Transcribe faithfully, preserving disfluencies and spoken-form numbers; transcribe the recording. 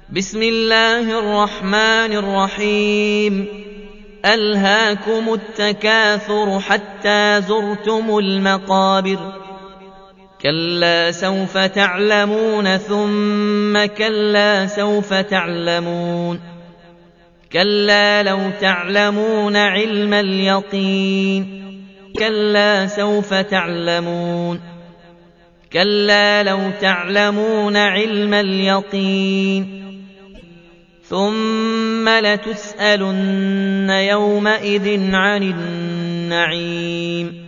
بسم الله الرحمن الرحيم ألهاكم التكاثر حتى زرتم المقابر كلا سوف تعلمون ثم كلا سوف تعلمون كلا لو تعلمون علم اليقين كلا سوف تعلمون كلا لو تعلمون علم اليقين ثم لتسألن يومئذ عن النعيم